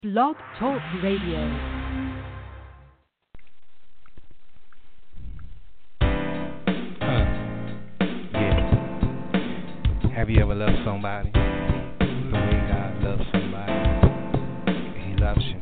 Blog Talk Radio. Yeah. Have you ever loved somebody the way God loves somebody? He loves you.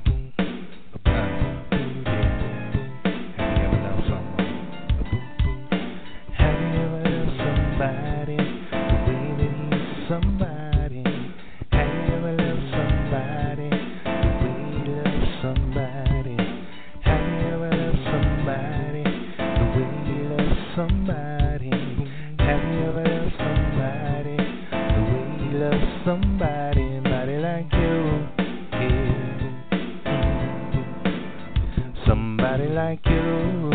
Have you ever loved someone? Have you ever loved somebody the way that he's somebody? Have you ever loved somebody the way he loves somebody? Have you ever loved somebody the way he loves somebody? Have you ever loved somebody the way he loves somebody? Somebody like you, yeah. Somebody like you,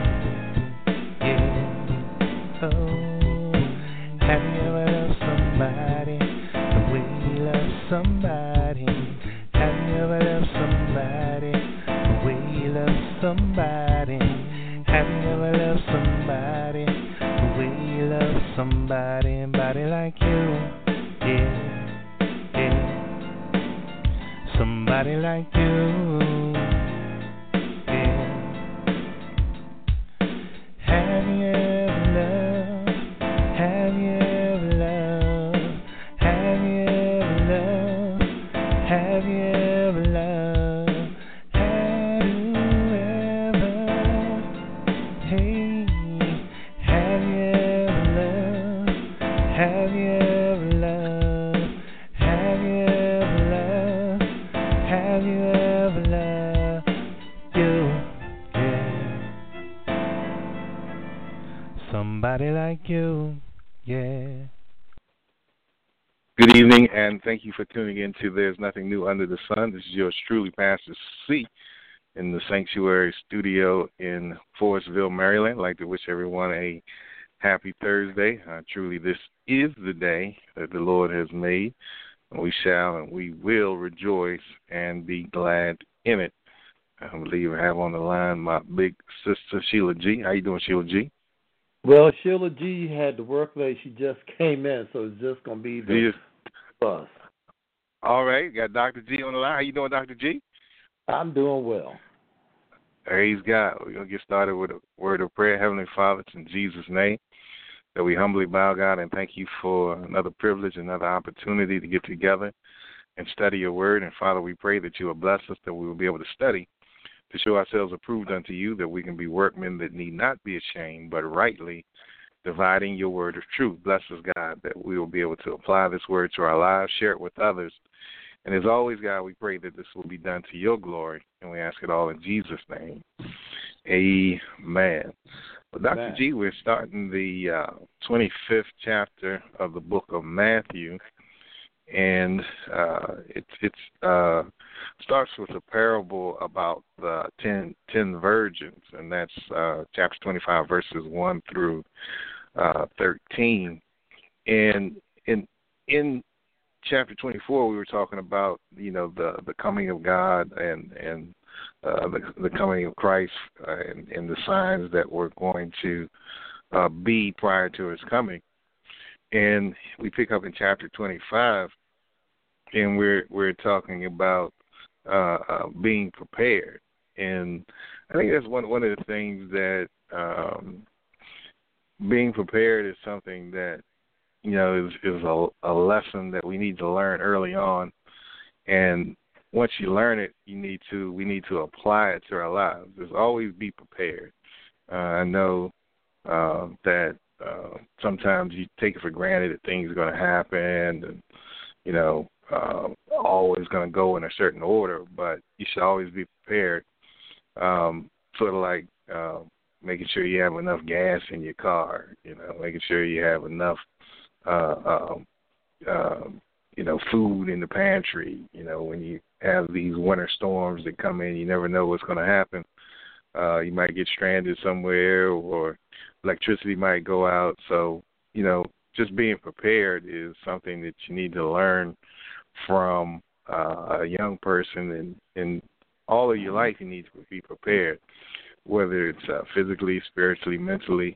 yeah. Oh, have you ever loved somebody the way he loves somebody? Have you ever loved somebody the way he loves somebody? Have you ever loved somebody the way he loves somebody? Somebody like you, yeah, yeah. Somebody like you, yeah. Have you ever loved? Have you ever loved? Have you ever loved? Have you ever loved? Have you ever? Hey, have you ever loved? Have you ever loved? Have you ever loved? Have you ever loved you? Yeah. Somebody like you, yeah. Good evening, and thank you for tuning in to There's Nothing New Under the Sun. This is yours truly, Pastor C, in the Sanctuary Studio in Forestville, Maryland. I'd like to wish everyone a happy Thursday. Truly, this is the day that the Lord has made, and we shall and we will rejoice and be glad in it. I believe I have on the line my big sister, Sheila G. How you doing, Sheila G? Well, Sheila G had to work late. She just came in, so it's just going to be the bus. All right, got Dr. G on the line. How you doing, Dr. G? I'm doing well. Praise God. We're going to get started with a word of prayer. Heavenly Father, it's in Jesus' name that we humbly bow, God, and thank you for another privilege, another opportunity to get together and study your word. And, Father, we pray that you will bless us, that we will be able to study to show ourselves approved unto you, that we can be workmen that need not be ashamed, but rightly dividing your word of truth. Bless us, God, that we will be able to apply this word to our lives, share it with others. And as always, God, we pray that this will be done to your glory, and we ask it all in Jesus' name. Amen. Well, Dr. Amen. G, we're starting the 25th chapter of the book of Matthew, and it starts with a parable about the ten virgins, and that's chapter 25, verses 1 through 13. And in chapter 24, we were talking about, the coming of God and the coming of Christ and the signs that were going to be prior to his coming. And we pick up in chapter 25, and we're talking about being prepared. And I think that's one of the things that being prepared is something that is a lesson that we need to learn early on. And once you learn it, we need to apply it to our lives. There's always be prepared. I know that sometimes you take it for granted that things are going to happen, and always going to go in a certain order. But you should always be prepared. Sort of like making sure you have enough gas in your car. Making sure you have enough food in the pantry. When you have these winter storms that come in, you never know what's going to happen. You might get stranded somewhere, or electricity might go out. So, just being prepared is something that you need to learn from a young person. And all of your life, you need to be prepared, whether it's physically, spiritually, mentally.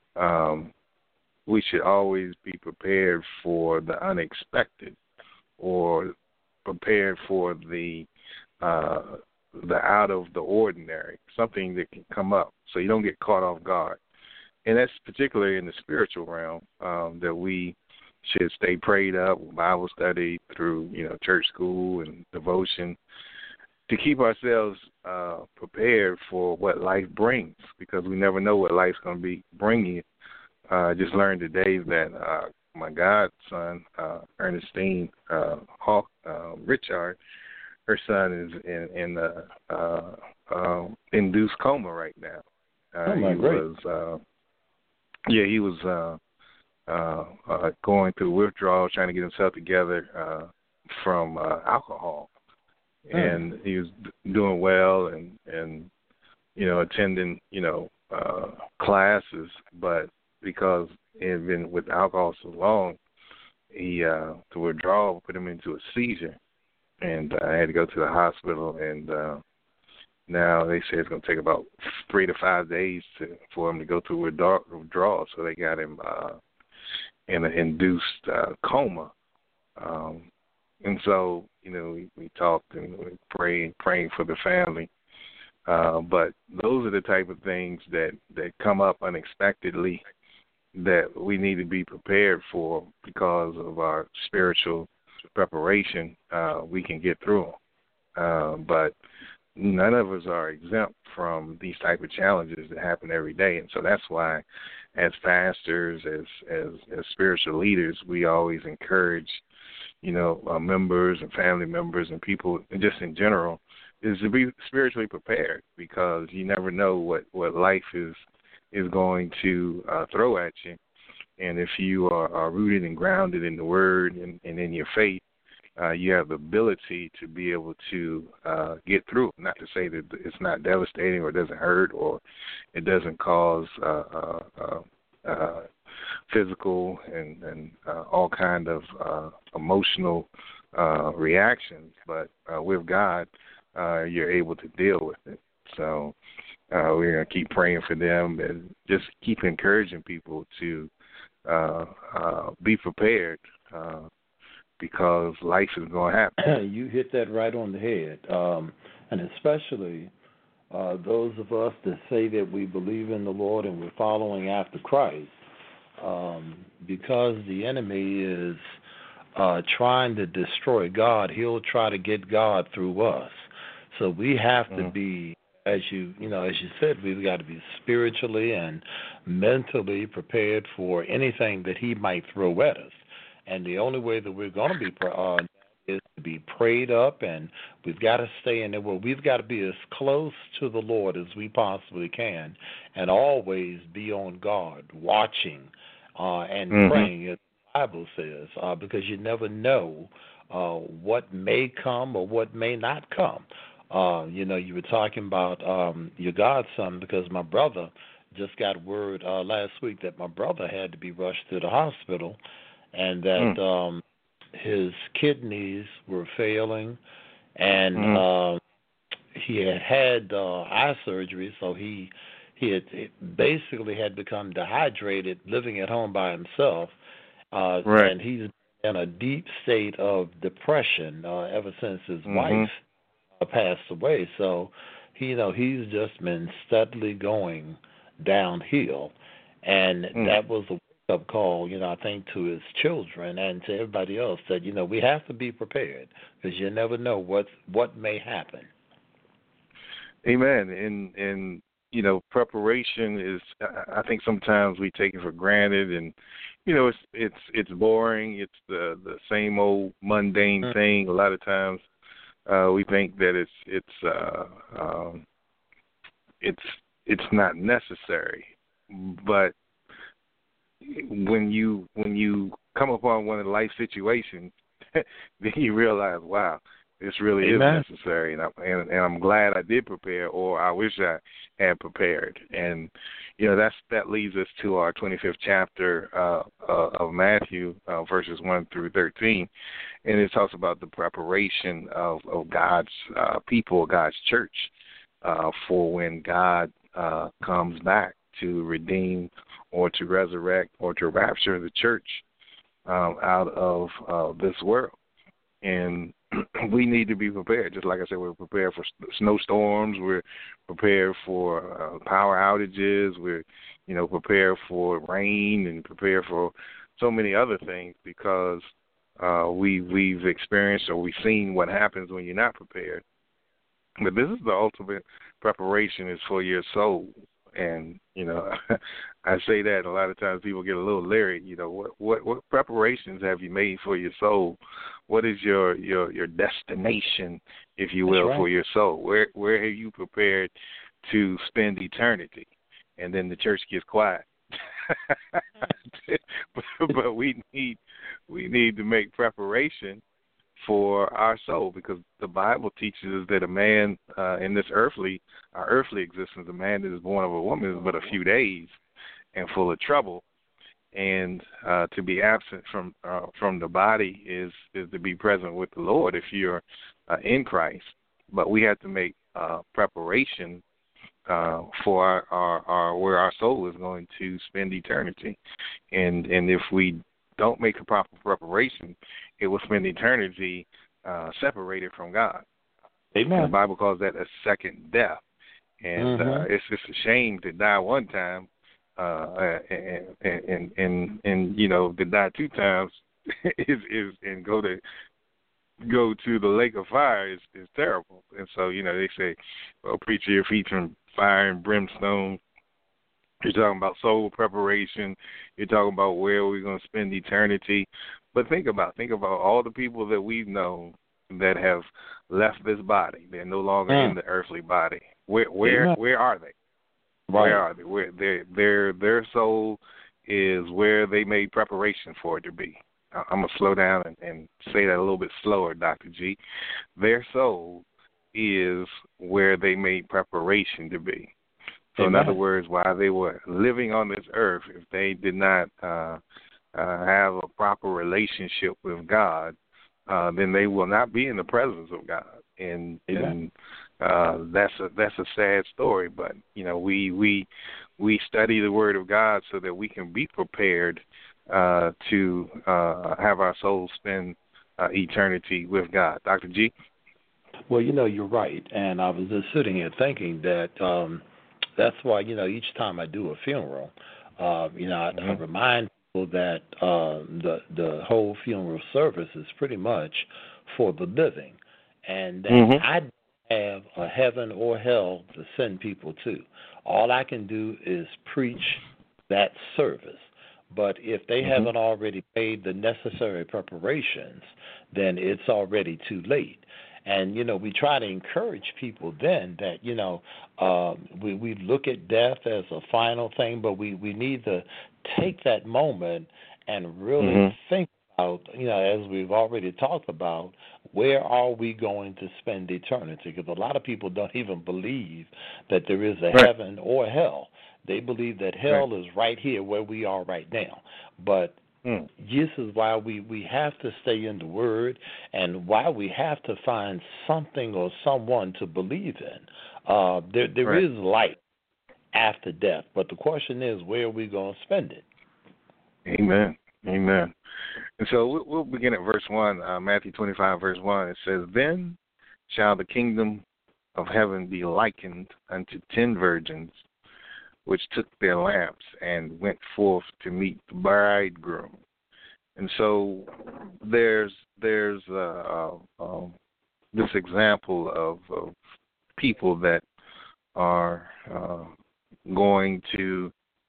We should always be prepared for the unexpected, or prepared for the the out of the ordinary, something that can come up, so you don't get caught off guard. And that's particularly in the spiritual realm, that we should stay prayed up, Bible study, through church school and devotion, to keep ourselves prepared for what life brings, because we never know what life's going to be bringing. I just learned today that my godson, Ernestine Richard, her son is in induced coma right now. He was going through withdrawal, trying to get himself together from alcohol. And he was doing well and attending, classes, but because he had been with alcohol so long, the withdrawal put him into a seizure. And I had to go to the hospital, and now they say it's going to take about 3 to 5 days for him to go through withdrawal. So they got him in an induced coma. And so, we talked and we praying for the family. But those are the type of things that come up unexpectedly that we need to be prepared for, because of our spiritual preparation. We can get through them. But none of us are exempt from these type of challenges that happen every day. And so that's why, as pastors, as spiritual leaders, we always encourage members and family members and people, and just in general, is to be spiritually prepared, because you never know what life is going to throw at you. And if you are rooted and grounded in the Word and in your faith, you have the ability to be able to get through. Not to say that it's not devastating or doesn't hurt or it doesn't cause physical and all kind of emotional reactions, but with God, you're able to deal with it. So we're going to keep praying for them and just keep encouraging people to be prepared, because life is going to happen. You hit that right on the head, and especially those of us that say that we believe in the Lord and we're following after Christ. Because the enemy is trying to destroy God, he'll try to get God through us. So we have to be, as you said, we've got to be spiritually and mentally prepared for anything that he might throw at us. And the only way that we're going to be is to be prayed up, and we've got to stay in there. Well, we've got to be as close to the Lord as we possibly can, and always be on guard, watching and praying, as the Bible says, because you never know what may come or what may not come. You were talking about your godson, because my brother just got word last week that my brother had to be rushed to the hospital, and that his kidneys were failing, and he had eye surgery, so he had basically had become dehydrated, living at home by himself, and he's in a deep state of depression ever since his wife passed away. So he's just been steadily going downhill, and that was a wake-up call, I think, to his children and to everybody else, that we have to be prepared, because you never know what may happen. Amen. And preparation is, I think sometimes we take it for granted, and it's boring. It's the same old mundane thing. A lot of times we think that it's not necessary, but when you come upon one of the life situations, then you realize, wow, this really is necessary, and I'm glad I did prepare, or I wish I had prepared. And that leads us to our 25th chapter of Matthew, verses 1 through 13, and it talks about the preparation of God's people, God's church, for when God comes back to redeem or to resurrect or to rapture the church out of this world. And we need to be prepared. Just like I said, we're prepared for snowstorms. We're prepared for power outages. We're, prepared for rain and prepared for so many other things because we've experienced or we've seen what happens when you're not prepared. But this is the ultimate preparation is for your soul. And, I say that a lot of times people get a little leery. What preparations have you made for your soul? What is your destination, if you will, for your soul? Where have you prepared to spend eternity? And then the church gets quiet. but we need to make preparation for our soul, because the Bible teaches us that a man in this our earthly existence, a man that is born of a woman is but a few days and full of trouble. And to be absent from the body is to be present with the Lord if you're in Christ. But we have to make preparation for our where our soul is going to spend eternity. And if we don't make a proper preparation, it will spend eternity separated from God. Amen. And the Bible calls that a second death. And it's just a shame to die one time and to die two times and go to the lake of fire is terrible. And so, they say, well, preacher, your feet from fire and brimstone. You're talking about soul preparation. You're talking about where we're going to spend eternity. But think about all the people that we've known that have left this body. They're no longer in the earthly body. Where are they? Right. Where are they? Where their soul is where they made preparation for it to be. I'm going to slow down and say that a little bit slower, Dr. G. Their soul is where they made preparation to be. So Amen. in other words, while they were living on this earth, if they did not have a proper relationship with God, then they will not be in the presence of God. And that's a sad story. But we study the Word of God so that we can be prepared to have our souls spend eternity with God. Dr. G? Well, you're right. And I was just sitting here thinking that that's why, each time I do a funeral, I remind people that the whole funeral service is pretty much for the living, and that I don't have a heaven or hell to send people to. All I can do is preach that service. But if they haven't already made the necessary preparations, then it's already too late. And, we try to encourage people then that, we look at death as a final thing, but we need to take that moment and really think about, as we've already talked about, where are we going to spend eternity? Because a lot of people don't even believe that there is a heaven or hell. They believe that hell is right here where we are right now. But this is why we have to stay in the Word, and why we have to find something or someone to believe in. There is life after death, but the question is, where are we going to spend it? Amen. Amen. And so we'll begin at verse 1, Matthew 25, verse 1. It says, "Then shall the kingdom of heaven be likened unto 10 virgins, which took their lamps and went forth to meet the bridegroom." And so there's this example of people that are going to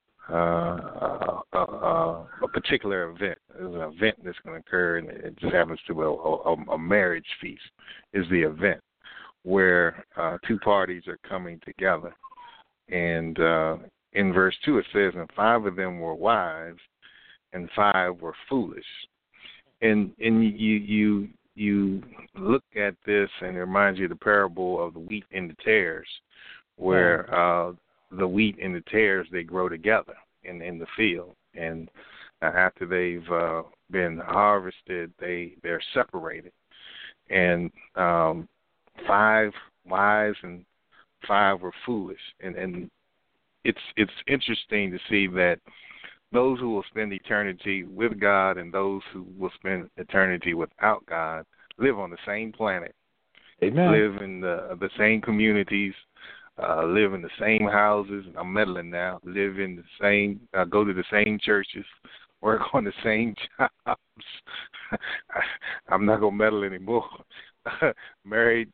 a particular event. There's an event that's going to occur, and it just happens to be a marriage feast is the event where two parties are coming together. And in verse 2 it says, "And 5 of them were wise, and 5 were foolish." And you look at this, and it reminds you of the parable of the wheat and the tares, where the wheat and the tares, they grow together in the field. And after they've been harvested, they're separated. And 5 wise and 5 were foolish. And it's interesting to see that those who will spend eternity with God and those who will spend eternity without God live on the same planet, Amen. live in the same communities, live in the same houses. I'm meddling now. Live in the same, go to the same churches, work on the same jobs. I'm not gonna meddle anymore. married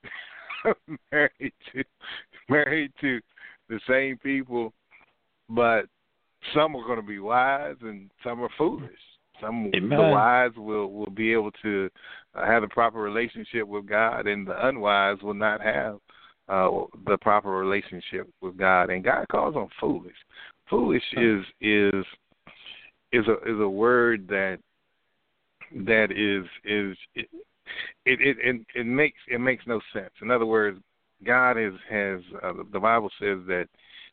to the same people, but some are going to be wise and some are foolish. Some Amen. The wise will be able to have the proper relationship with God, and the unwise will not have the proper relationship with God. And God calls them foolish. Foolish is a word that it makes no sense. In other words, God has the Bible says that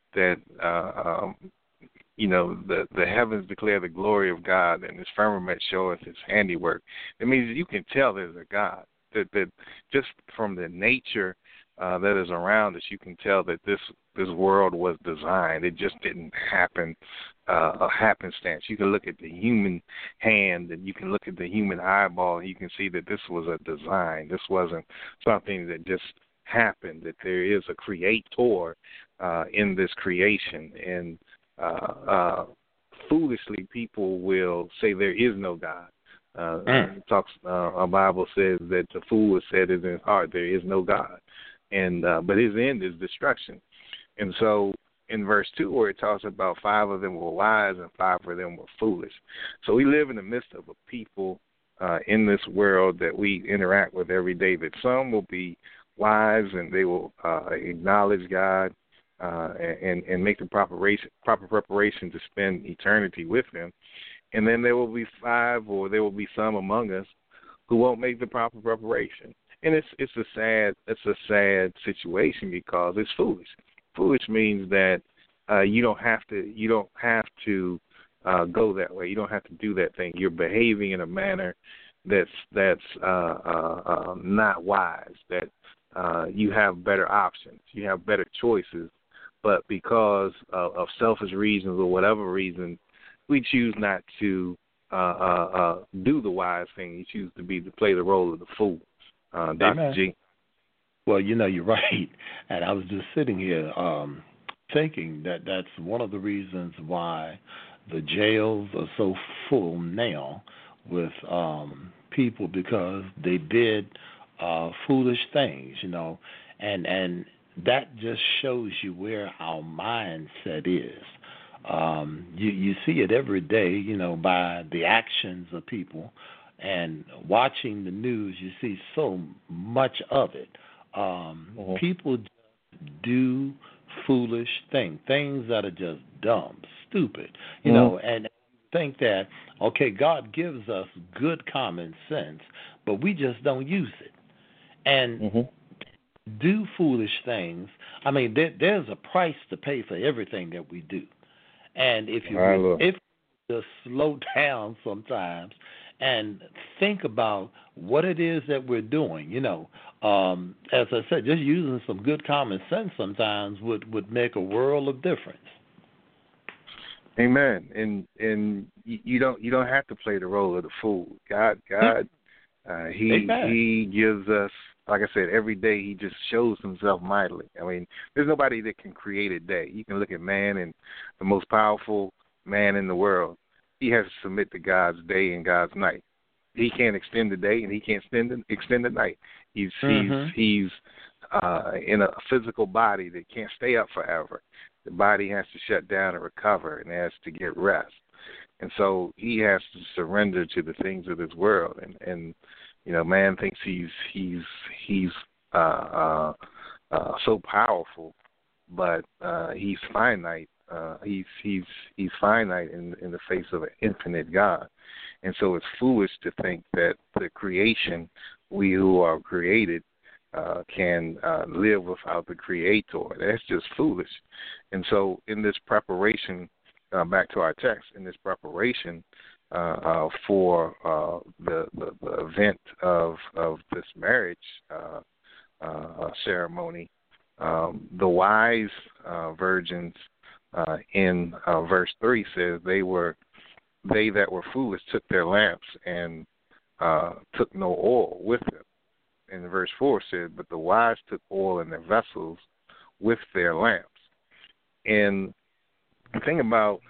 the heavens declare the glory of God, and His firmament showeth His handiwork. It means you can tell there's a God. That just from the nature that is around us, you can tell that this world was designed. It just didn't happen a happenstance. You can look at the human hand, and you can look at the human eyeball, and you can see that this was a design. This wasn't something that just happened. That there is a creator in this creation, and foolishly people will say there is no God. Our Bible says that the fool has said in his heart there is no God, and but his end is destruction. And so in verse 2, where it talks about 5 of them were wise and 5 of them were foolish. So we live in the midst of a people in this world that we interact with every day, that some will be wise and they will acknowledge God and make the proper preparation to spend eternity with Him. And then there will be 5, or there will be some among us who won't make the proper preparation. And it's a sad situation because it's foolish. Foolish means that you don't have to go that way. You don't have to do that thing. You're behaving in a manner that's not wise. That you have better options. You have better choices. But because of selfish reasons or whatever reason, we choose not to do the wise thing. You choose to play the role of the fool. Dr. G. Well, you're right. And I was just sitting here thinking that that's one of the reasons why the jails are so full now with people, because they did foolish things, and that just shows you where our mindset is. You see it every day, by the actions of people, and watching the news, you see so much of it. People do foolish things that are just dumb, stupid, and think that, okay, God gives us good common sense, but we just don't use it. And do foolish things. I mean, there's a price to pay for everything that we do. And if you just slow down sometimes and think about what it is that we're doing, as I said, just using some good common sense sometimes would make a world of difference. Amen. And you don't have to play the role of the fool. God, He gives us, like I said, every day He just shows Himself mightily. I mean, there's nobody that can create a day. You can look at man, and the most powerful man in the world, he has to submit to God's day and God's night. He can't extend the day, and he can't extend the night. He's in a physical body that can't stay up forever. The body has to shut down and recover, and has to get rest. And so he has to surrender to the things of this world. And man thinks he's so powerful, but he's finite. He's finite in the face of an infinite God. And so it's foolish to think that the creation, we who are created, can live without the Creator. That's just foolish. And so in this preparation, back to our text, in this preparation for the event of this marriage ceremony, the wise virgins in verse 3 says they that were foolish took their lamps and took no oil with them. in verse 4 said, but the wise took oil in their vessels with their lamps. And the thing about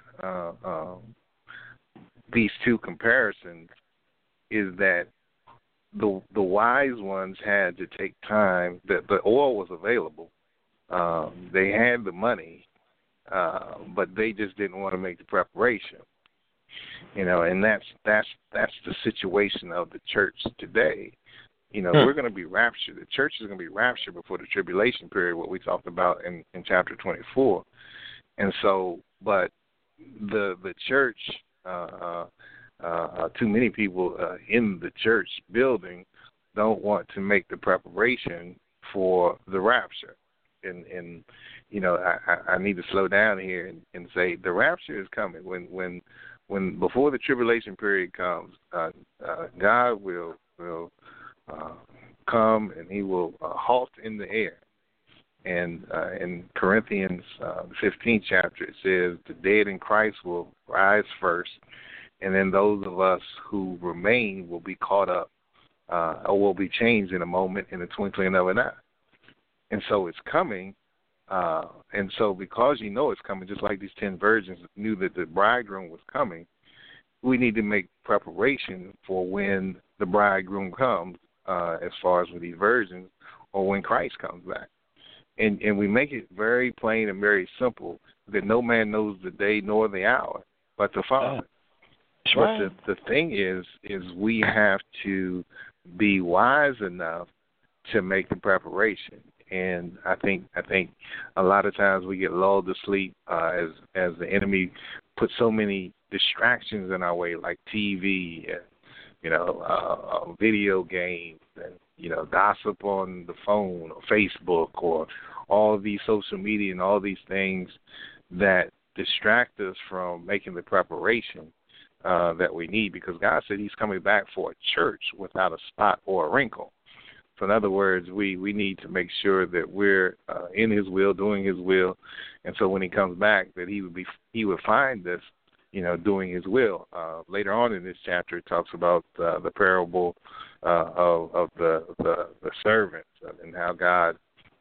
these two comparisons is that the wise ones had to take time. The oil was available. They had the money, but they just didn't want to make the preparation. And that's the situation of the church today. We're going to be raptured. The church is going to be raptured before the tribulation period, what we talked about in chapter 24. And so, but the church, too many people in the church building don't want to make the preparation for the rapture. And I need to slow down here and say the rapture is coming. When before the tribulation period comes, God will come and He will halt in the air. And in Corinthians 15th chapter, it says the dead in Christ will rise first, and then those of us who remain will be caught up or will be changed in a moment, in the twinkling of an eye. And so it's coming. And so because it's coming, just like these 10 virgins knew that the bridegroom was coming, we need to make preparation for when the bridegroom comes, as far as with these virgins, or when Christ comes back. And we make it very plain and very simple that no man knows the day nor the hour but the Father. That's right. But the thing is we have to be wise enough to make the preparation. And I think a lot of times we get lulled to sleep as the enemy puts so many distractions in our way, like TV and video games and gossip on the phone or Facebook or all of these social media and all these things that distract us from making the preparation that we need, because God said He's coming back for a church without a spot or a wrinkle. So in other words, we need to make sure that we're in His will, doing His will, and so when He comes back, that He would find us, doing His will. Later on in this chapter, it talks about the parable of the servants and how God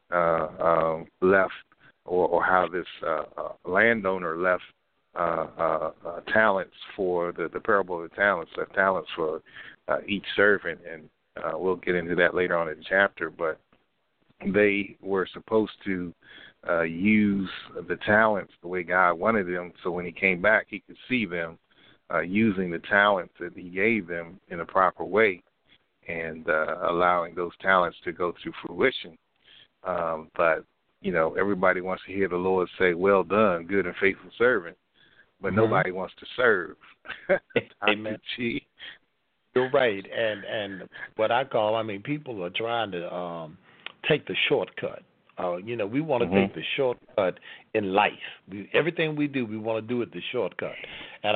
left, or how this landowner left talents for the parable of the talents, talents for each servant, and we'll get into that later on in the chapter. But they were supposed to use the talents the way God wanted them, so when He came back, He could see them using the talents that He gave them in a proper way, and allowing those talents to go to fruition. But everybody wants to hear the Lord say, "Well done, good and faithful servant," but nobody wants to serve. Amen. You're right, and what I call, people are trying to take the shortcut. We want to take the shortcut in life. Everything we do, we want to do it the shortcut. And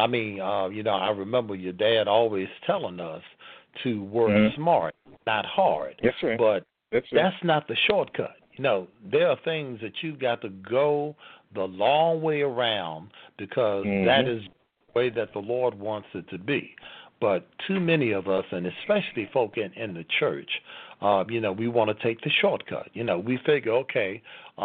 I remember your dad always telling us to work smart, not hard. That's right. But that's not the shortcut. There are things that you've got to go the long way around, because that is the way that the Lord wants it to be. But too many of us, and especially folk in the church, we want to take the shortcut. We figure, okay,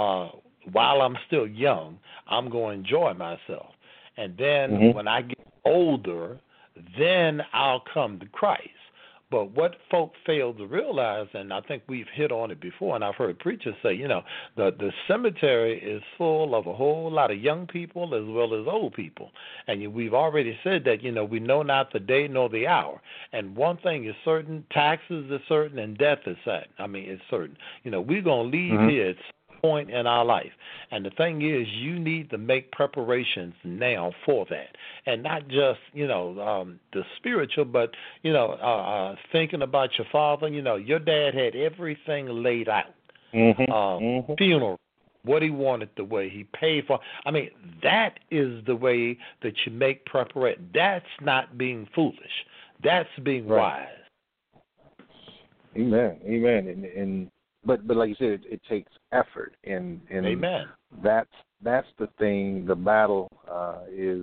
while I'm still young, I'm going to enjoy myself. And then when I get older, then I'll come to Christ. But what folk fail to realize, and I think we've hit on it before, and I've heard preachers say, the cemetery is full of a whole lot of young people as well as old people. And we've already said that, we know not the day nor the hour. And one thing is certain, taxes is certain, and death is certain. It's certain. We're going to leave here at some point in our life. And the thing is, you need to make preparations now for that. And not just, the spiritual, but, thinking about your father. Your dad had everything laid out. Funeral, what he wanted, the way he paid for. That is the way that you make preparation. That's not being foolish. That's being wise. Amen. And but like you said, it takes effort, and Amen. That's the thing. The battle is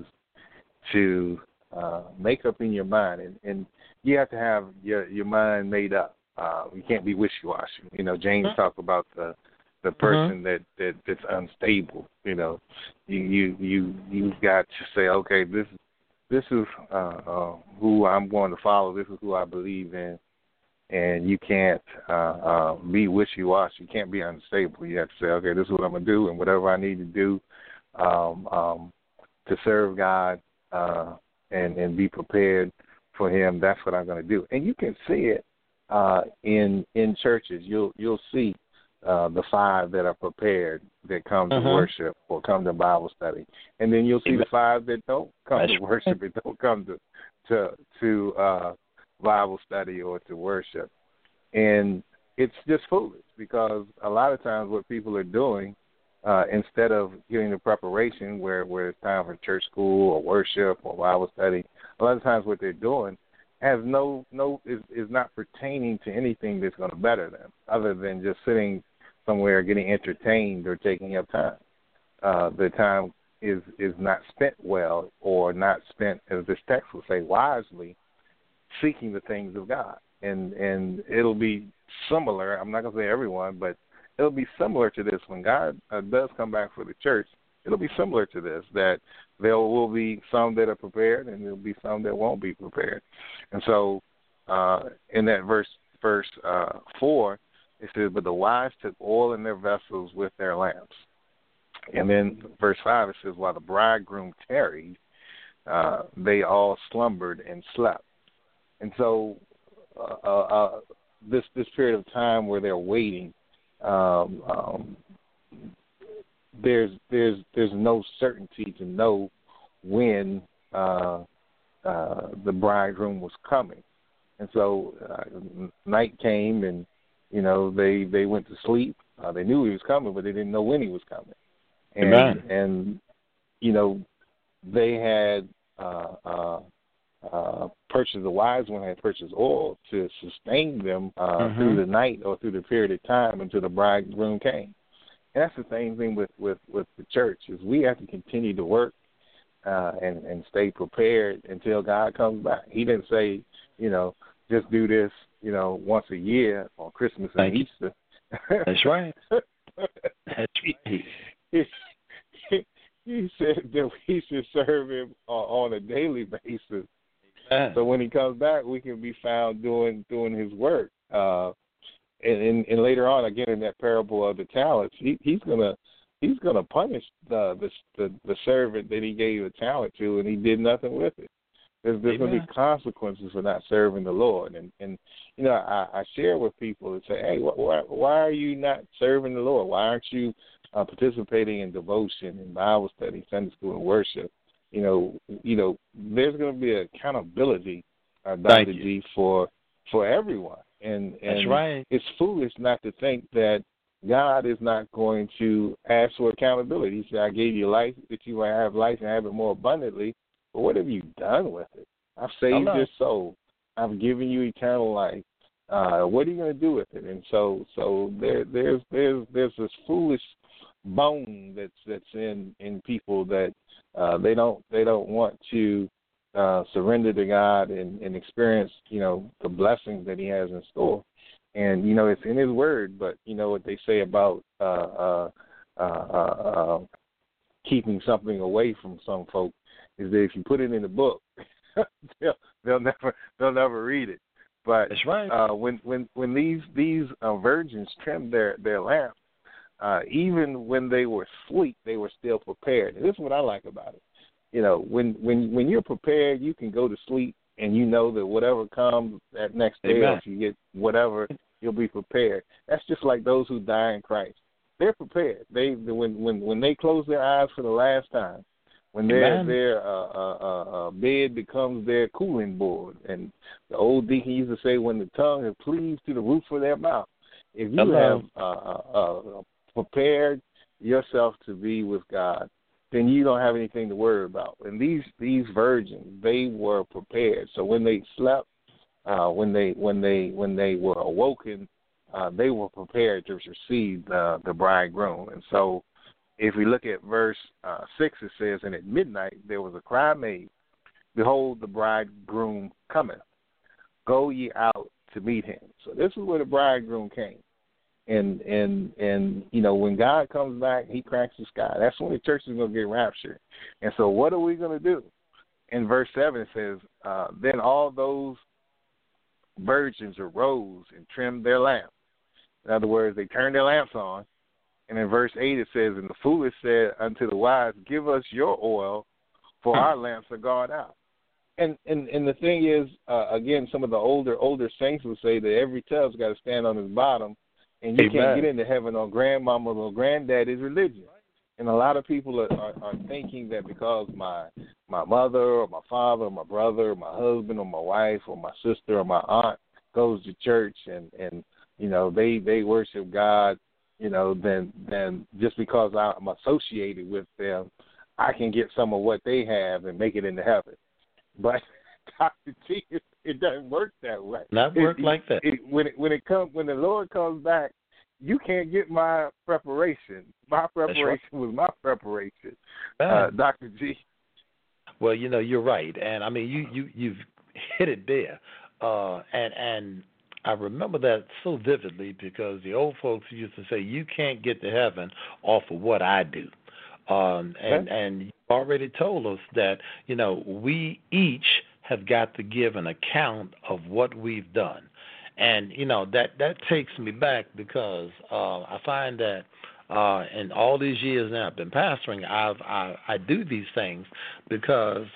to make up in your mind, and you have to have your mind made up. You can't be wishy-washy. You know, James talked about the person that's unstable. You know, you've got to say, okay, this is who I'm going to follow. This is who I believe in, and you can't be wishy-washy. You can't be unstable. You have to say, okay, this is what I'm going to do, and whatever I need to do to serve God and be prepared for Him, that's what I'm going to do. And you can see it in churches. You'll see the 5 that are prepared that come to worship or come to Bible study, and then you'll see the 5 that don't come to worship and don't come to Bible study or to worship. And it's just foolish, because a lot of times what people are doing, instead of getting the preparation where it's time for church school or worship or Bible study, a lot of times what they're doing has is not pertaining to anything that's going to better them, other than just sitting somewhere getting entertained or taking up time. The time is not spent well, or not spent, as this text will say, wisely, seeking the things of God. And it'll be similar. I'm not going to say everyone, but it'll be similar to this. When God does come back for the church, it'll be similar to this, that there will be some that are prepared and there will be some that won't be prepared. And so in that verse 4, it says, but the wise took oil in their vessels with their lamps. And then verse 5, it says, while the bridegroom tarried, they all slumbered and slept. And so this period of time where they're waiting, there's no certainty to know when the bridegroom was coming. And so night came, and they went to sleep. They knew he was coming, but they didn't know when he was coming. And they had purchased, the wise one had purchased oil to sustain them through the night or through the period of time until the bridegroom came. And that's the same thing with the church, is we have to continue to work and stay prepared until God comes back. He didn't say, just do this, once a year on Christmas and Easter. That's right. That's right. He said that we should serve Him on a daily basis. So when He comes back, we can be found doing His work. And later on, again, in that parable of the talents, he's gonna punish the servant that He gave a talent to, and he did nothing with it. There's going to be consequences for not serving the Lord. And I share with people and say, hey, why are you not serving the Lord? Why aren't you participating in devotion and Bible study, Sunday school, and worship? There's going to be accountability, Dr. G, for everyone. And that's right. It's foolish not to think that God is not going to ask for accountability. He said, I gave you life that you might have life and have it more abundantly. But what have you done with it? I've saved your soul. I've given you eternal life. What are you going to do with it? And so there's this foolish bone that's in people that they don't want to surrender to God and experience the blessings that He has in store. And it's in His Word, but what they say about keeping something away from some folk is that if you put it in the book, they'll never read it. But that's right. When these virgins trimmed their lamps, even when they were asleep, they were still prepared. And this is what I like about it. When you're prepared, you can go to sleep, and you know that whatever comes that next day, or if you get whatever, you'll be prepared. That's just like those who die in Christ. They're prepared. When they close their eyes for the last time, when their bed becomes their cooling board, and the old deacon used to say, when the tongue has cleaved to the roof of their mouth. If you have prepared yourself to be with God, then you don't have anything to worry about. And these virgins, they were prepared. So when they slept, when they were awoken, they were prepared to receive the bridegroom. And so, if we look at verse 6, it says, and at midnight there was a cry made, behold, the bridegroom cometh. Go ye out to meet him. So this is where the bridegroom came. And when God comes back, he cracks the sky. That's when the church is going to get raptured. And so what are we going to do? In verse 7 it says, then all those virgins arose and trimmed their lamps. In other words, they turned their lamps on. And in verse 8 it says, and the foolish said unto the wise, give us your oil, for our lamps are gone out. And the thing is, again, some of the older saints will say that every tub's got to stand on his bottom, and you can't get into heaven on grandmama or granddaddy's religion. And a lot of people are thinking that because my mother or my father or my brother or my husband or my wife or my sister or my aunt goes to church and they worship God, then just because I'm associated with them, I can get some of what they have and make it into heaven. But Dr. T, it doesn't work that way. Not work like that. When the Lord comes back, you can't get my preparation. My preparation was my preparation, Dr. G. Well, you're right, and I mean you've hit it there, and I remember that so vividly because the old folks used to say you can't get to heaven off of what I do. And you already told us that, we each have got to give an account of what we've done. And, that takes me back because I find that in all these years now I've been pastoring, I do these things because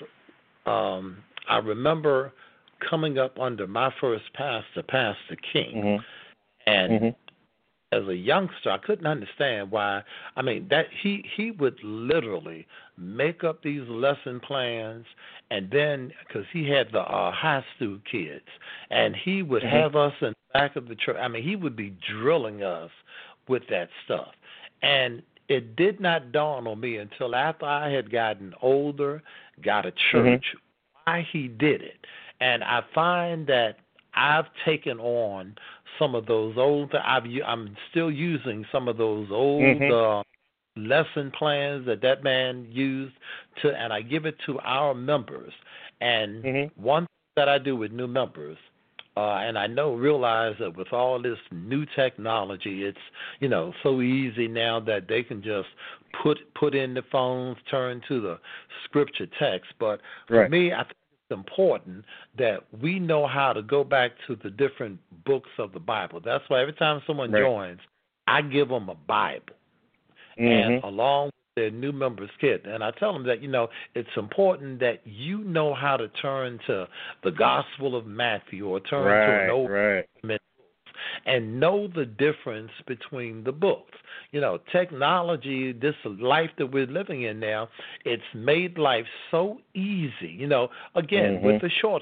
I remember coming up under my first pastor, Pastor King, and as a youngster, I couldn't understand why. I mean, that he would literally make up these lesson plans, and then because he had the high school kids, and he would have us in the back of the church. I mean, he would be drilling us with that stuff, and it did not dawn on me until after I had gotten older, got a church, why he did it, and I find that I've taken on some of those old. I'm still using some of those old lesson plans that man used and I give it to our members. And one thing that I do with new members, and I realize that with all this new technology, it's so easy now that they can just put in the phones, turn to the scripture text. But for me, I think important that we know how to go back to the different books of the Bible. That's why every time someone joins, I give them a Bible and along with their new members kit. And I tell them that, it's important that you know how to turn to the Gospel of Matthew or turn to an Old Testament and know the difference between the books. Technology, this life that we're living in now, it's made life so easy, again, with the shortcuts.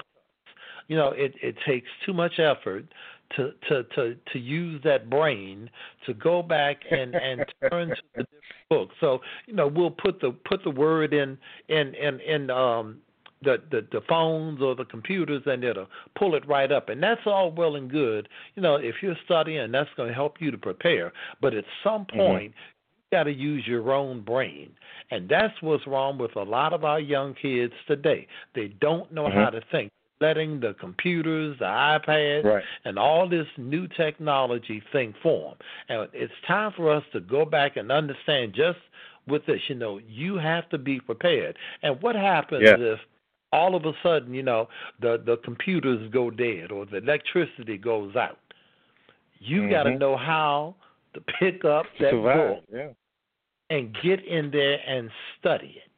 It takes too much effort to use that brain to go back and turn to the different books. So, we'll put the word in the phones or the computers, and it'll pull it right up. And that's all well and good, if you're studying, that's going to help you to prepare. But at some point, you got to use your own brain. And that's what's wrong with a lot of our young kids today. They don't know how to think. Letting the computers, the iPads, and all this new technology think for them. And it's time for us to go back and understand just with this, you have to be prepared. And what happens if all of a sudden, the computers go dead or the electricity goes out? You got to know how to pick up that book and get in there and study it.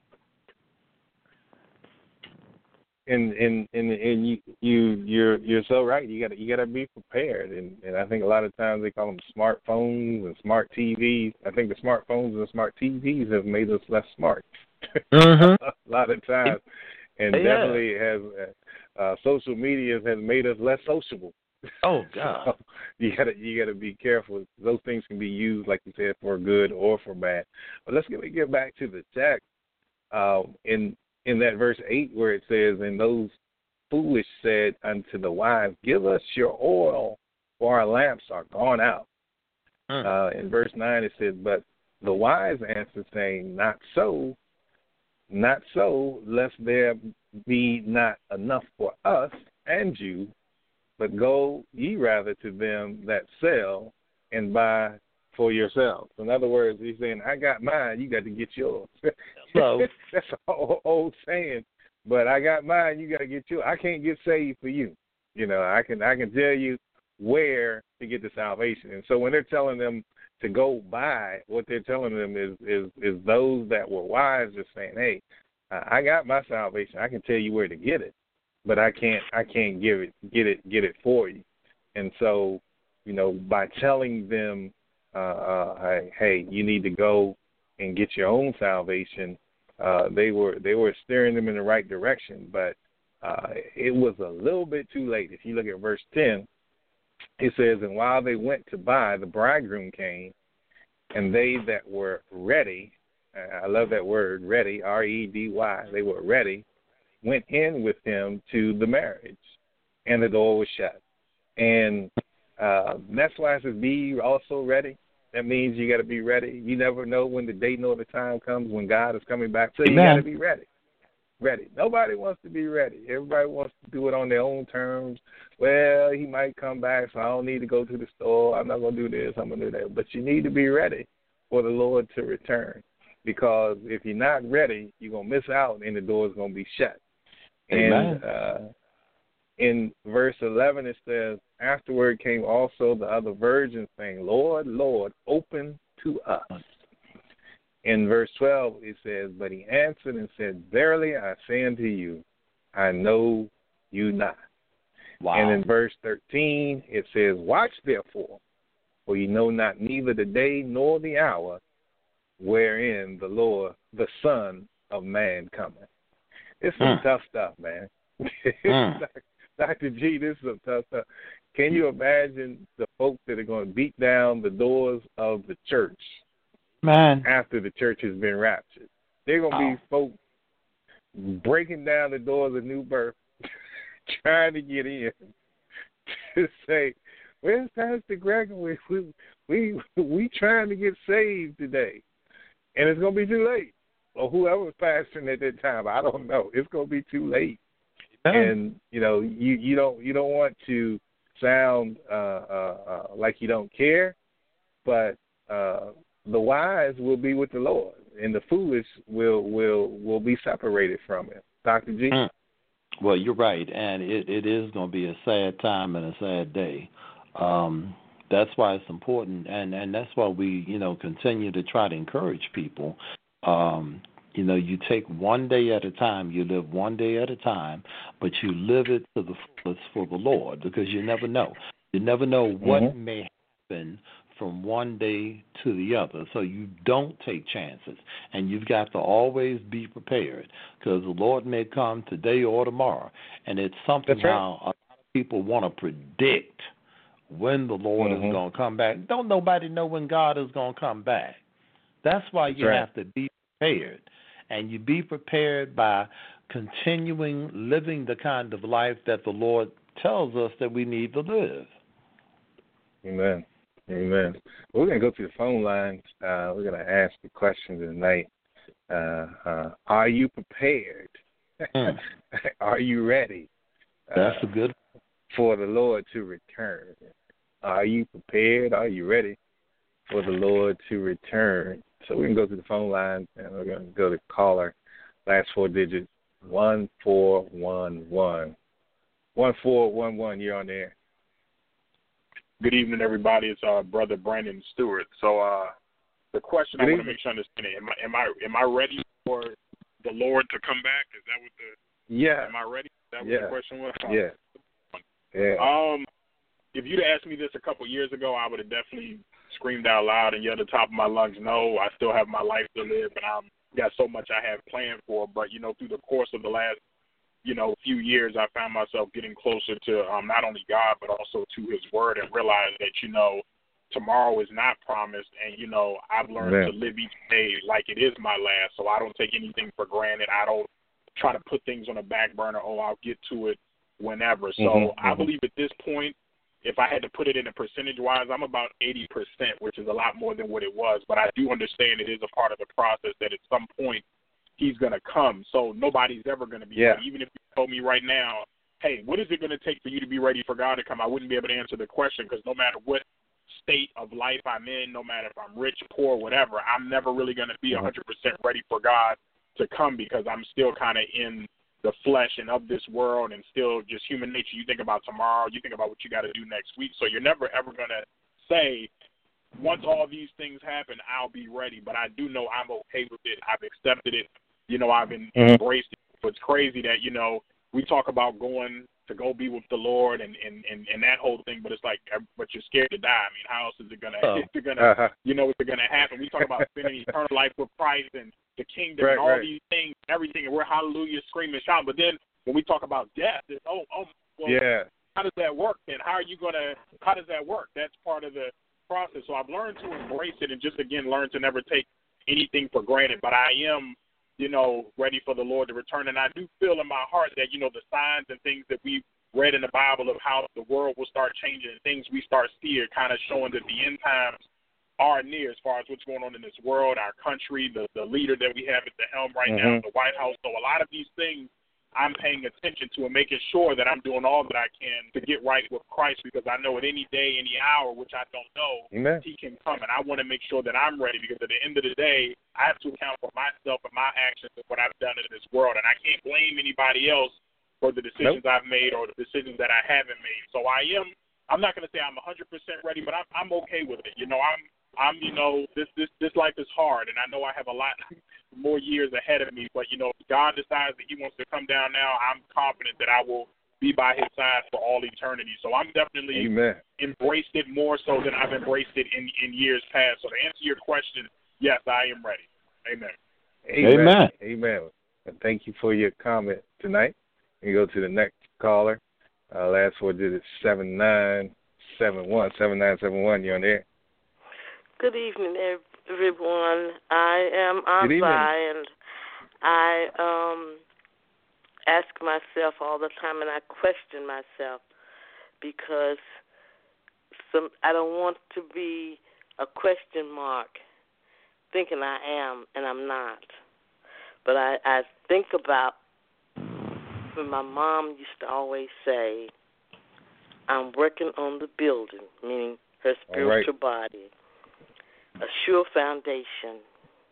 And you're so right. You gotta be prepared. And I think a lot of times they call them smartphones and smart TVs. I think the smartphones and smart TVs have made us less smart a lot of times. And definitely has social media has made us less sociable. Oh God! So you gotta be careful. Those things can be used, like you said, for good or for bad. But let's get back to the text. In that verse 8 where it says, and those foolish said unto the wise, give us your oil, for our lamps are gone out. In verse 9 it says, but the wise answered, saying, not so, lest there be not enough for us and you, but go ye rather to them that sell and buy for yourselves. In other words, he's saying, I got mine, you got to get yours. So that's an old saying, but I got mine, you got to get yours. I can't get saved for you. You know, I can tell you where to get the salvation. And so when they're telling them to go buy, what they're telling them is those that were wise are saying, hey, I got my salvation. I can tell you where to get it, but I can't get it for you. And so, you know, by telling them, hey, you need to go and get your own salvation, they were steering them in the right direction, but it was a little bit too late. If you look at verse 10, it says, and while they went to buy, the bridegroom came, and they that were ready, I love that word, ready, R-E-D-Y, they were ready, went in with him to the marriage, and the door was shut. And that's why it says, be also ready. That means you got to be ready. You never know when the day nor the time comes when God is coming back. So you got to be ready. Ready. Nobody wants to be ready. Everybody wants to do it on their own terms. Well, he might come back, so I don't need to go to the store. I'm not going to do this. I'm going to do that. But you need to be ready for the Lord to return, because if you're not ready, you're going to miss out, and the door is going to be shut. Amen. And in verse 11, it says, afterward came also the other virgins, saying, Lord, Lord, open to us. In verse 12, it says, but he answered and said, verily I say unto you, I know you not. Wow. And in verse 13, it says, watch therefore, for you know not neither the day nor the hour wherein the Lord, the Son of Man, cometh. It's some tough stuff, man. Dr. G, this is some tough stuff. Can you imagine the folks that are going to beat down the doors of the church after the church has been raptured? They're going to be folks breaking down the doors of New Birth, trying to get in to say, where's Pastor Gregory? We trying to get saved today. And it's going to be too late. Or whoever's pastoring at that time, I don't know. It's going to be too late. And, you know, you don't want to sound like you don't care, but the wise will be with the Lord, and the foolish will be separated from him. Dr. G? Well, you're right, and it is going to be a sad time and a sad day. That's why it's important, and that's why we, continue to try to encourage people. You take one day at a time, you live one day at a time, but you live it to the fullest for the Lord, because you never know. You never know what may happen from one day to the other, so you don't take chances, and you've got to always be prepared, because the Lord may come today or tomorrow, and it's something how a lot of people want to predict when the Lord is going to come back. Don't nobody know when God is going to come back. That's why you have to be prepared, and you be prepared by continuing living the kind of life that the Lord tells us that we need to live. Amen. Amen. We're going to go to the phone lines. We're going to ask the question tonight. Are you prepared? Are you ready? That's a good for the Lord to return. Are you prepared? Are you ready for the Lord to return? So we can go to the phone lines, and we're going to go to caller, last four digits, 1411. 1411, you're on there. Good evening, everybody. It's Brother Brandon Stewart. So the question I want to make sure I understand it, am I ready for the Lord to come back? Is that what am I ready? Is that what the question was? Yeah. If you'd asked me this a couple years ago, I would have definitely screamed out loud and yelled at the top of my lungs, no, I still have my life to live, and I've got so much I have planned for. But, through the course of the last, few years, I found myself getting closer to not only God, but also to his word, and realized that, tomorrow is not promised. And, I've learned to live each day like it is my last. So I don't take anything for granted. I don't try to put things on a back burner. Oh, I'll get to it whenever. So I believe at this point, if I had to put it in a percentage-wise, I'm about 80%, which is a lot more than what it was. But I do understand it is a part of the process that at some point he's going to come. So nobody's ever going to be ready. Even if you told me right now, hey, what is it going to take for you to be ready for God to come? I wouldn't be able to answer the question, because no matter what state of life I'm in, no matter if I'm rich, poor, whatever, I'm never really going to be 100% ready for God to come, because I'm still kind of in the flesh and of this world, and still just human nature. You think about tomorrow, you think about what you got to do next week. So you're never ever going to say, once all these things happen, I'll be ready. But I do know I'm okay with it. I've accepted it. You know, I've embraced it. It's crazy that, you know, we talk about going to go be with the Lord and that whole thing, but it's like, but you're scared to die. I mean, how else is it gonna, you know, what's gonna happen? We talk about spending eternal life with Christ and the kingdom and all these things, everything, and we're hallelujah, screaming, shouting. But then when we talk about death, it's well, how does that work? And how does that work? That's part of the process. So I've learned to embrace it and just again learn to never take anything for granted. But I am, you know, ready for the Lord to return. And I do feel in my heart that, you know, the signs and things that we've read in the Bible of how the world will start changing and things we start seeing kind of showing that the end times are near as far as what's going on in this world, our country, the leader that we have at the helm right now, the White House. So a lot of these things I'm paying attention to and making sure that I'm doing all that I can to get right with Christ, because I know at any day, any hour, which I don't know, he can come. And I want to make sure that I'm ready, because at the end of the day, I have to account for myself and my actions and what I've done in this world. And I can't blame anybody else for the decisions I've made or the decisions that I haven't made. So I'm not going to say I'm 100% ready, but I'm okay with it. You know, I'm you know, this life is hard, and I know I have a lot more years ahead of me, but, you know, if God decides that he wants to come down now, I'm confident that I will be by his side for all eternity. So I'm definitely embraced it more so than I've embraced it in years past. So to answer your question, yes, I am ready. Amen. And thank you for your comment tonight. We go to the next caller. Last four digits, 7971. 7971, you're on there. Good evening, everyone. I am Ansai, and I ask myself all the time, and I question myself, because I don't want to be a question mark, thinking I am and I'm not. But I think about when my mom used to always say, I'm working on the building, meaning her spiritual body. A sure foundation.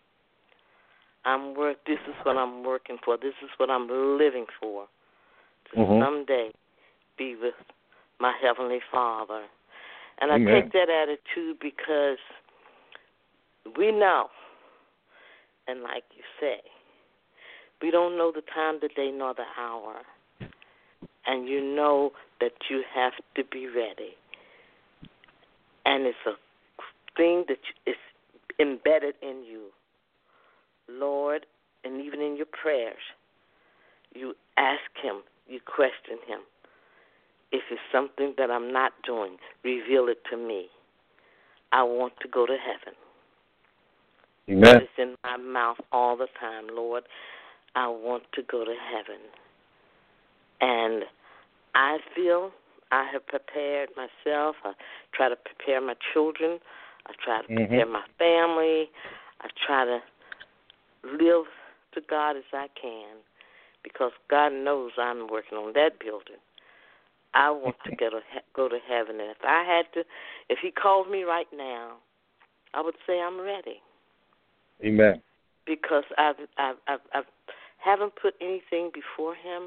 This is what I'm working for. This is what I'm living for. To someday be with my Heavenly Father. And I take that attitude because we know, and like you say, we don't know the time, the day, nor the hour. And you know that you have to be ready. And it's a thing that is embedded in you, Lord, and even in your prayers, you ask him, you question him. If it's something that I'm not doing, reveal it to me. I want to go to heaven. Amen. It's in my mouth all the time, Lord. I want to go to heaven. And I feel I have prepared myself. I try to prepare my children. I try to prepare my family. I try to live to God as I can, because God knows I'm working on that building. I want to go to heaven, and if he called me right now, I would say I'm ready. Amen. Because I haven't put anything before him.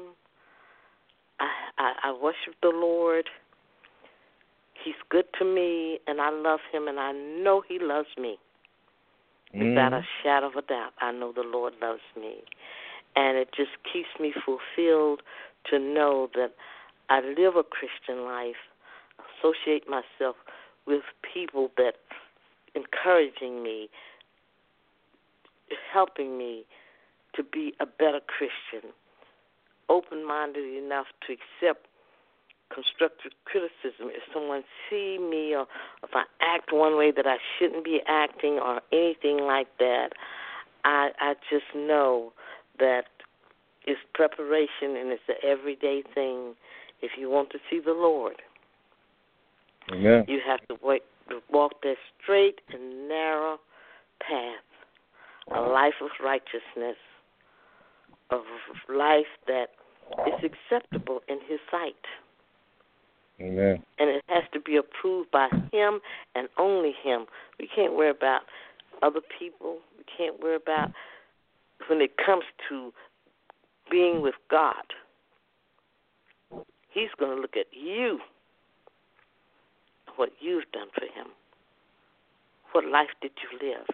I worship the Lord. He's good to me, and I love him, and I know he loves me. Without a shadow of a doubt, I know the Lord loves me. And it just keeps me fulfilled to know that I live a Christian life, associate myself with people that encouraging me, helping me to be a better Christian, open-minded enough to accept constructive criticism. If someone see me, or if I act one way that I shouldn't be acting, or anything like that, I just know that it's preparation, and it's an everyday thing. If you want to see the Lord, you have to walk that straight and narrow path, a life of righteousness, a life that is acceptable in His sight. Amen. And it has to be approved by Him and only Him. We can't worry about other people. We can't worry about when it comes to being with God. He's going to look at you, what you've done for Him. What life did you live?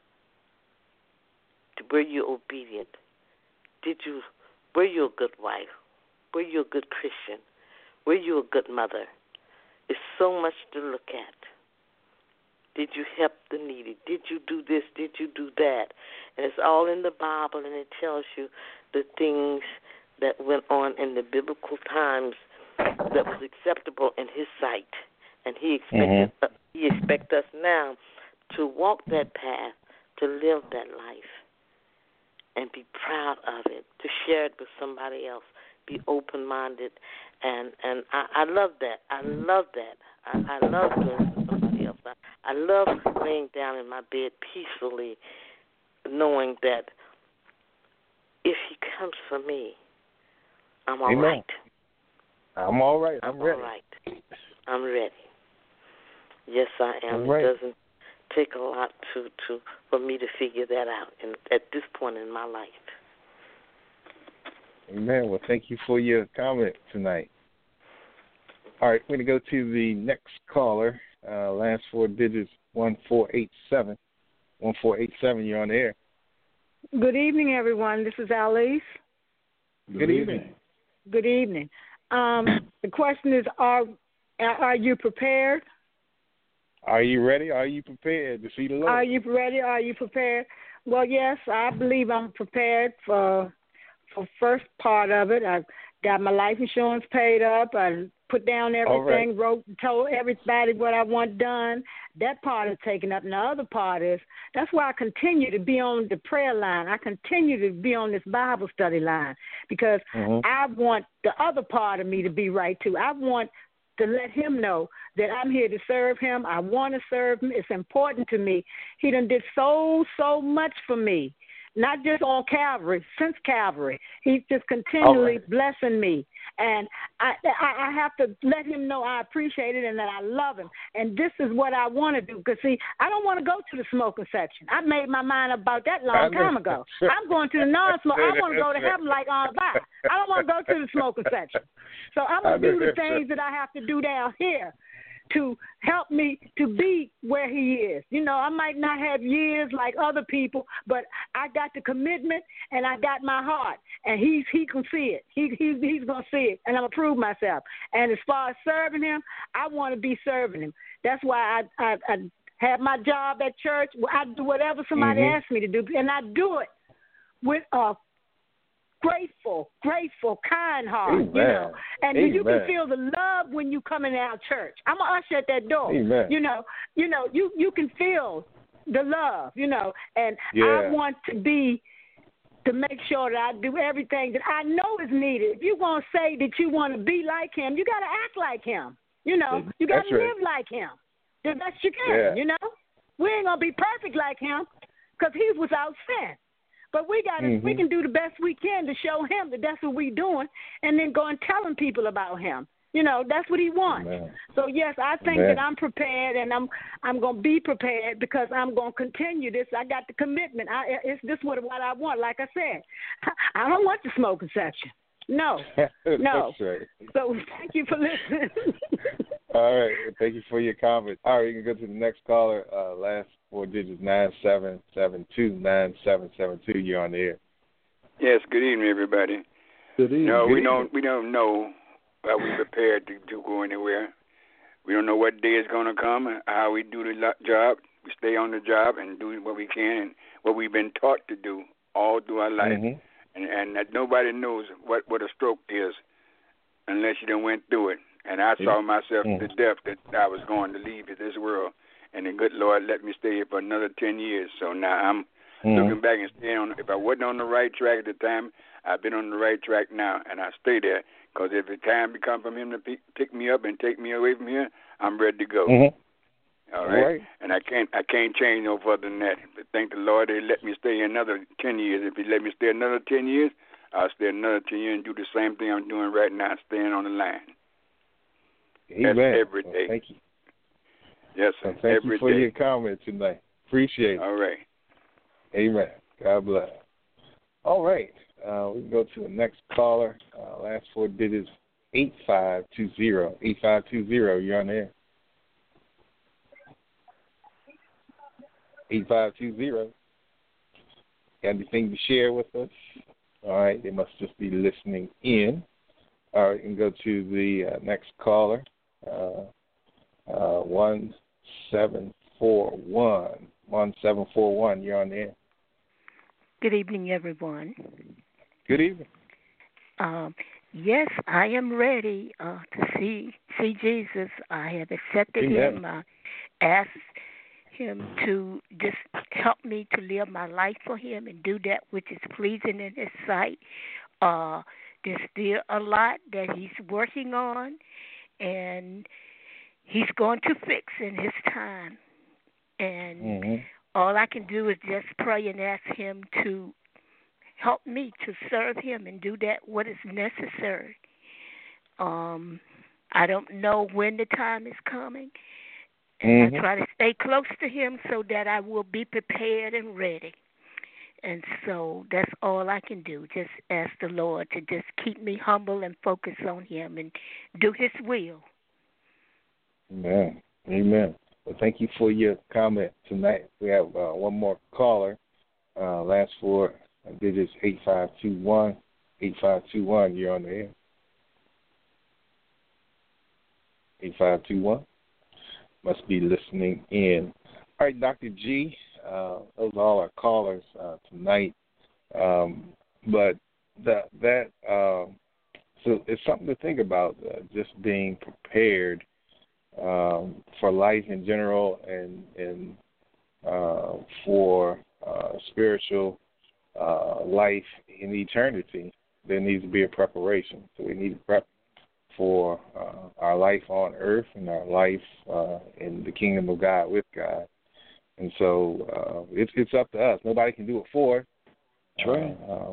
Were you obedient? Were you a good wife? Were you a good Christian? Were you a good mother? It's so much to look at. Did you help the needy? Did you do this? Did you do that? And it's all in the Bible, and it tells you the things that went on in the biblical times that was acceptable in His sight. And He expects us now to walk that path, to live that life, and be proud of it, to share it with somebody else, be open-minded. And I love that. I love that. I love doing it for somebody else. I love laying down in my bed peacefully, knowing that if He comes for me, I'm all right. I'm all right. I'm ready. All right. I'm ready. Yes, I am. Right. It doesn't take a lot for me to figure that out at this point in my life. Amen. Well, thank you for your comment tonight. All right, we're going to go to the next caller. Last four digits, 1487. 1487, you're on the air. Good evening, everyone. This is Alice. Good evening. Good evening. The question is, are you prepared? Are you ready? Are you prepared to see the Lord? Are you ready? Are you prepared? Well, yes, I believe I'm prepared for first part of it. I've got my life insurance paid up. I put down everything, told everybody what I want done. That part is taken up. And the other part is, that's why I continue to be on the prayer line. I continue to be on this Bible study line because I want the other part of me to be right, too. I want to let Him know that I'm here to serve Him. I want to serve Him. It's important to me. He done did so much for me. Not just on Calvary, since Calvary. He's just continually blessing me. And I have to let Him know I appreciate it and that I love Him. And this is what I want to do. Because, see, I don't want to go to the smoking section. I made my mind about that long time ago. I'm going to the non-smoke. I want to go to heaven like on by. I don't want to go to the smoking section. So I'm going to do the things that I have to do down here to help me to be where He is. You know, I might not have years like other people, but I got the commitment and I got my heart, and He can see it. He's going to see it, and I'm going to prove myself. And as far as serving Him, I want to be serving Him. That's why I have my job at church. I do whatever somebody asks me to do, and I do it with a grateful, kind heart, you know. And you can feel the love when you come in our church. I'm an usher at that door. You know, you can feel the love, you know. And I want to make sure that I do everything that I know is needed. If you're going to say that you want to be like Him, you got to act like Him. You know, you got to live like Him the best you can, you know. We ain't going to be perfect like Him because He's without sin. But we can do the best we can to show Him that that's what we're doing, and then go and telling people about Him. You know, that's what He wants. So yes, I think that I'm prepared, and I'm going to be prepared because I'm going to continue this. I got the commitment. This is what I want. Like I said, I don't want the smoking section. No. That's right. So thank you for listening. All right. Thank you for your comment. All right, you can go to the next caller. Last four digits, 9772, 9772. You're on the air. Yes, good evening, everybody. Good evening. No, we don't know how we prepared to go anywhere. We don't know what day is going to come, how we do the job. We stay on the job and do what we can and what we've been taught to do all through our life. And that nobody knows what a stroke is unless you done went through it. And I saw myself to death that I was going to leave this world. And the good Lord let me stay here for another 10 years. So now I'm looking back and staying on. If I wasn't on the right track at the time, I've been on the right track now, and I stay there. Because if the time becomes for Him to pick me up and take me away from here, I'm ready to go. All right? And I can't change no further than that. But thank the Lord they let me stay another 10 years. If He let me stay another 10 years, I'll stay another 10 years and do the same thing I'm doing right now, staying on the line. Amen. That's every day. Well, thank you. Yes, sir. Well, thank every you for day. your comment tonight. Appreciate it. All right. Amen. God bless. All right. We can go to the next caller. Last 4 digits, 8520. 8520, you're on the air. 8520. Got anything to share with us? All right. They must just be listening in. All right. We can go to the next caller. 1741. 1741, you're on the air. Good evening, everyone. Good evening. Yes, I am ready to see Jesus. I have accepted Amen. him. Asked him to just help me to live my life for him and do that which is pleasing in his sight. There's still a lot that he's working on, and he's going to fix in his time. And all I can do is just pray and ask him to help me to serve him and do that what is necessary. I don't know when the time is coming, and I try to stay close to him so that I will be prepared and ready. And so that's all I can do, just ask the Lord to just keep me humble and focus on him and do his will. Amen. Amen. Well, thank you for your comment tonight. We have one more caller. Last 4 digits, 8521. 8521, you're on the air. 8521. Must be listening in. All right, Dr. G, those are all our callers tonight. But so it's something to think about, just being prepared for life in general and for spiritual life in eternity. There needs to be a preparation. So we need to prep for our life on earth and our life in the kingdom of God with God. And so it's up to us. Nobody can do it for us. Right.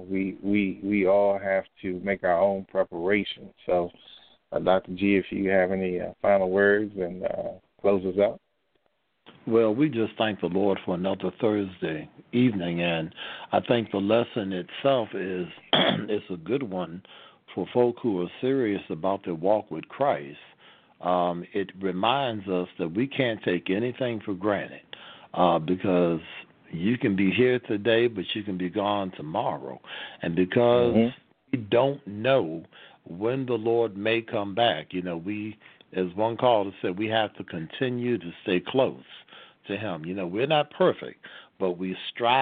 We all have to make our own preparation. So, Dr. G, if you have any final words and close us out. Well, we just thank the Lord for another Thursday evening, and I think the lesson itself is a good one for folk who are serious about their walk with Christ. It reminds us that we can't take anything for granted because you can be here today, but you can be gone tomorrow. And because we don't know when the Lord may come back, we, as one caller said, we have to continue to stay close to him. We're not perfect, but we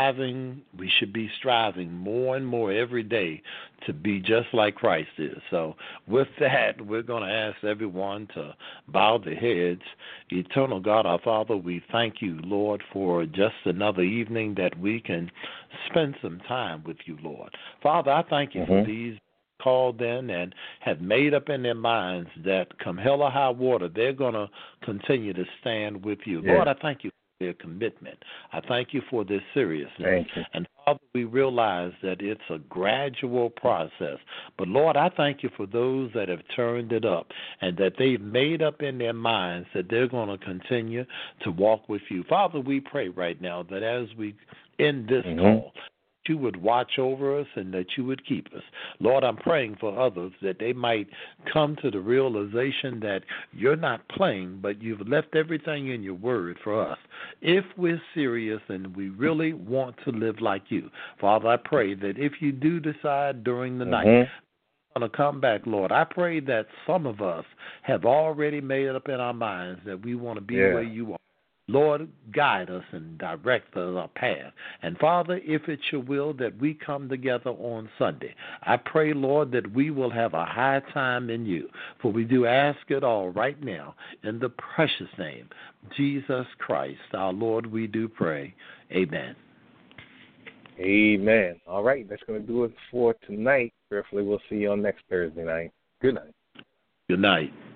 should be striving more and more every day to be just like Christ is. So with that, we're going to ask everyone to bow their heads. Eternal God, our Father, we thank you, Lord, for just another evening that we can spend some time with you, Lord. Father, I thank you for these called in and have made up in their minds that come hell or high water, they're going to continue to stand with you. Lord, I thank you for their commitment. I thank you for their seriousness. And Father, we realize that it's a gradual process. But Lord, I thank you for those that have turned it up and that they've made up in their minds that they're going to continue to walk with you. Father, we pray right now that as we end this call, you would watch over us and that you would keep us. Lord, I'm praying for others that they might come to the realization that you're not playing, but you've left everything in your word for us. If we're serious and we really want to live like you, Father, I pray that if you do decide during the night to come back, Lord, I pray that some of us have already made up in our minds that we want to be where you are. Lord, guide us and direct our path. And, Father, if it's your will that we come together on Sunday, I pray, Lord, that we will have a high time in you. For we do ask it all right now in the precious name, Jesus Christ, our Lord, we do pray. Amen. Amen. All right, that's going to do it for tonight. Prayerfully, we'll see you on next Thursday night. Good night. Good night.